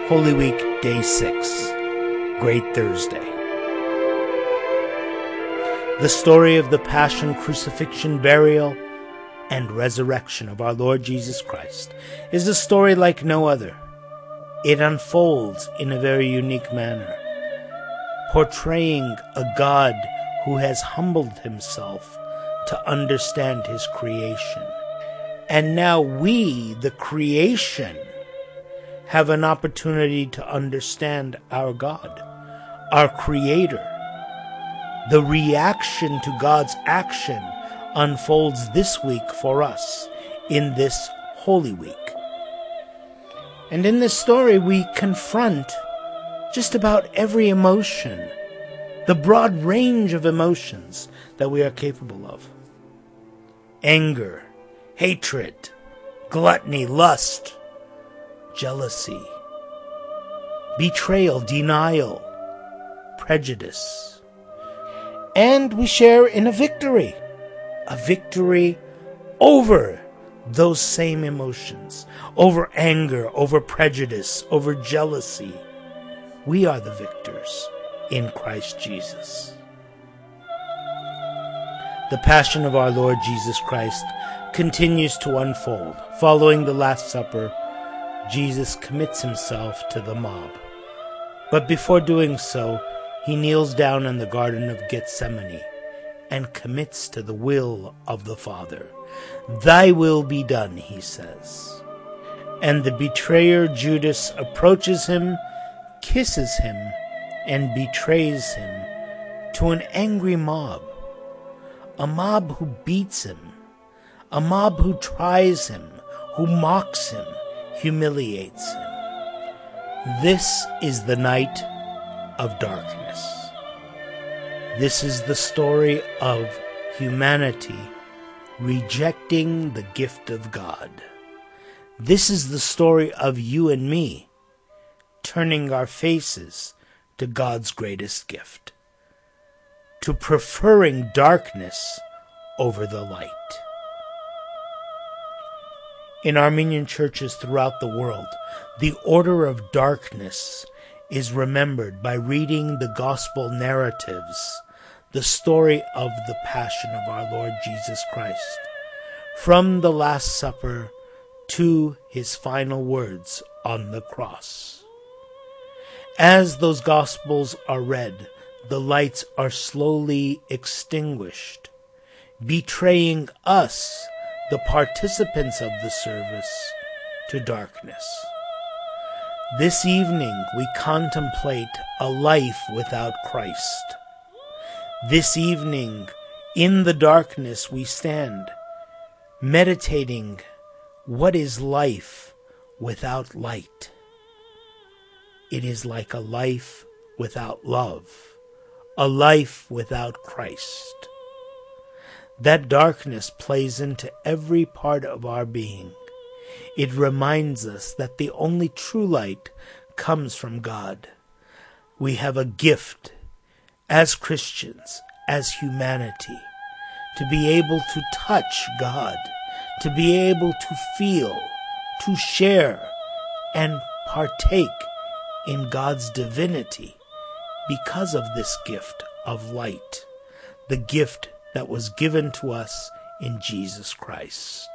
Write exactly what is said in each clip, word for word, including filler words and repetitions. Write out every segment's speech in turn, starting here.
Holy Week, Day six, Great Thursday. The story of the Passion, Crucifixion, Burial, and Resurrection of our Lord Jesus Christ is a story like no other. It unfolds in a very unique manner, portraying a God who has humbled himself to understand his creation. And now we, the creation, have an opportunity to understand our God, our Creator. The reaction to God's action unfolds this week for us in this Holy Week. And in this story, we confront just about every emotion, the broad range of emotions that we are capable of. Anger, hatred, gluttony, lust, jealousy, betrayal, denial, prejudice. And we share in a victory, a victory over those same emotions, over anger, over prejudice, over jealousy. We are the victors in Christ Jesus. The Passion of our Lord Jesus Christ continues to unfold. Following the Last Supper, Jesus commits himself to the mob. But before doing so, he kneels down in the Garden of Gethsemane and commits to the will of the Father. Thy will be done, he says. And the betrayer Judas approaches him, kisses him, and betrays him to an angry mob. A mob who beats him, a mob who tries him, who mocks him, humiliates him. This is the night of darkness. This is the story of humanity rejecting the gift of God. This is the story of you and me turning our faces to God's greatest gift, to preferring darkness over the light. In Armenian churches throughout the world, the order of darkness is remembered by reading the gospel narratives, the story of the Passion of our Lord Jesus Christ, from the Last Supper to his final words on the cross. As those gospels are read, the lights are slowly extinguished, betraying us, the participants of the service, to darkness. This evening we contemplate a life without Christ. This evening, in the darkness we stand, meditating what is life without light. It is like a life without love, a life without Christ. That darkness plays into every part of our being. It reminds us that the only true light comes from God. We have a gift as Christians, as humanity, to be able to touch God, to be able to feel, to share, and partake in God's divinity because of this gift of light, the gift that was given to us in Jesus Christ.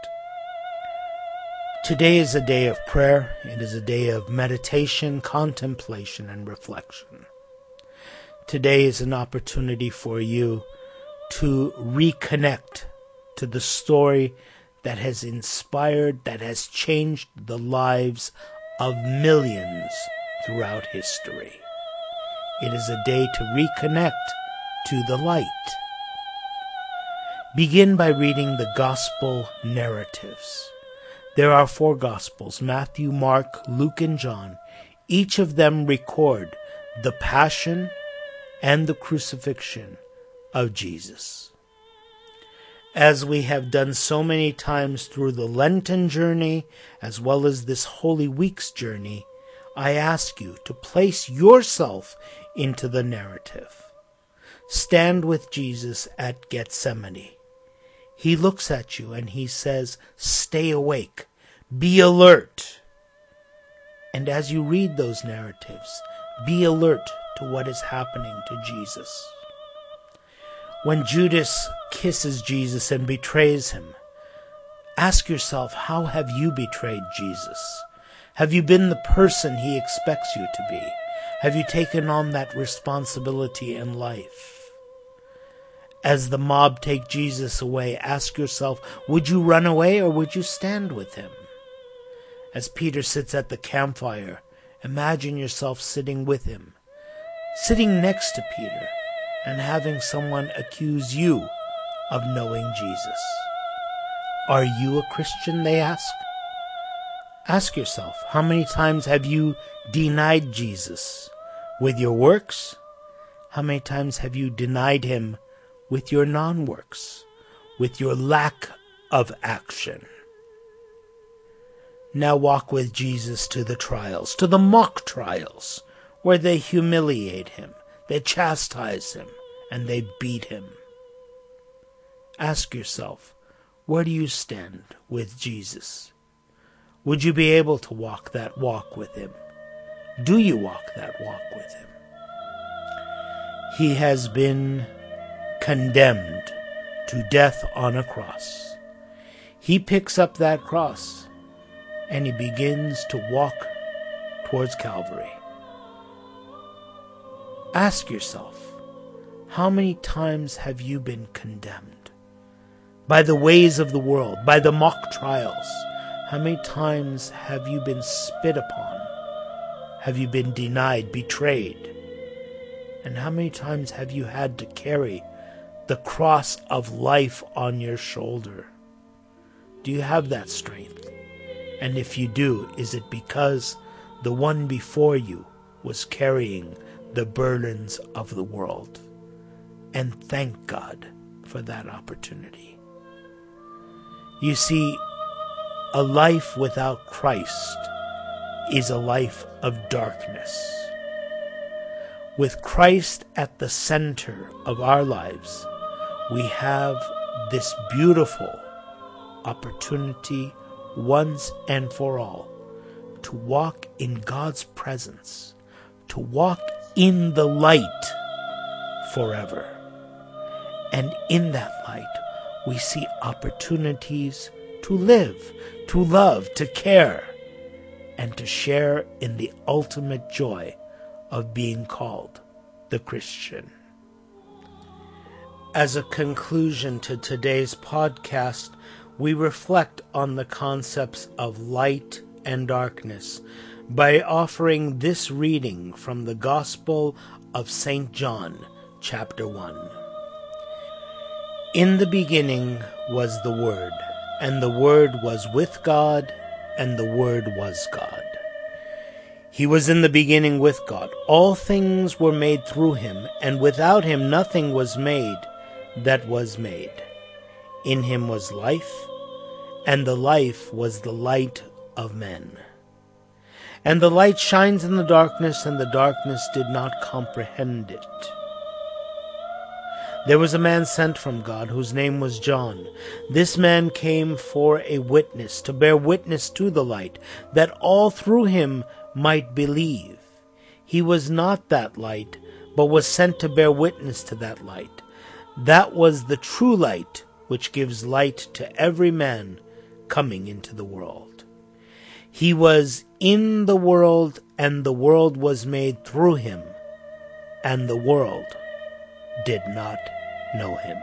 Today is a day of prayer. It is a day of meditation, contemplation, and reflection. Today is an opportunity for you to reconnect to the story that has inspired, that has changed the lives of millions throughout history. It is a day to reconnect to the light. Begin by reading the gospel narratives. There are four gospels, Matthew, Mark, Luke, and John. Each of them record the passion and the crucifixion of Jesus. As we have done so many times through the Lenten journey, as well as this Holy Week's journey, I ask you to place yourself into the narrative. Stand with Jesus at Gethsemane. He looks at you and he says, stay awake, be alert. And as you read those narratives, be alert to what is happening to Jesus. When Judas kisses Jesus and betrays him, ask yourself, how have you betrayed Jesus? Have you been the person he expects you to be? Have you taken on that responsibility in life? As the mob take Jesus away, ask yourself, would you run away or would you stand with him? As Peter sits at the campfire, imagine yourself sitting with him, sitting next to Peter, and having someone accuse you of knowing Jesus. Are you a Christian, they ask? Ask yourself, how many times have you denied Jesus with your works? How many times have you denied him with your non-works, with your lack of action? Now walk with Jesus to the trials, to the mock trials, where they humiliate him, they chastise him, and they beat him. Ask yourself, where do you stand with Jesus? Would you be able to walk that walk with him? Do you walk that walk with him? He has been condemned to death on a cross. He picks up that cross and he begins to walk towards Calvary. Ask yourself, how many times have you been condemned by the ways of the world, by the mock trials? How many times have you been spit upon? Have you been denied, betrayed? And how many times have you had to carry the cross of life on your shoulder? Do you have that strength? And if you do, is it because the one before you was carrying the burdens of the world? And thank God for that opportunity. You see, a life without Christ is a life of darkness. With Christ at the center of our lives, we have this beautiful opportunity once and for all to walk in God's presence, to walk in the light forever. And in that light, we see opportunities to live, to love, to care, and to share in the ultimate joy of being called the Christian. As a conclusion to today's podcast, we reflect on the concepts of light and darkness by offering this reading from the Gospel of Saint John, chapter one. In the beginning was the Word, and the Word was with God, and the Word was God. He was in the beginning with God. All things were made through him, and without him nothing was made that was made. In him was life, and the life was the light of men. And the light shines in the darkness, and the darkness did not comprehend it. There was a man sent from God, whose name was John. This man came for a witness, to bear witness to the light, that all through him might believe. He was not that light, but was sent to bear witness to that light. That was the true light, which gives light to every man coming into the world. He was in the world, and the world was made through him, and the world did not know him.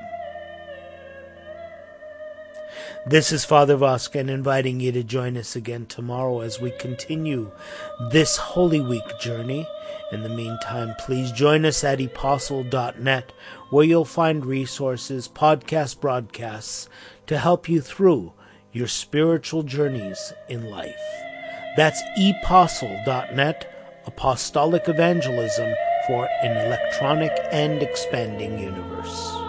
This is Father Voskan inviting you to join us again tomorrow as we continue this Holy Week journey. In the meantime, please join us at apostle dot net, where you'll find resources, podcast broadcasts to help you through your spiritual journeys in life. That's apostle dot net, apostolic evangelism for an electronic and expanding universe.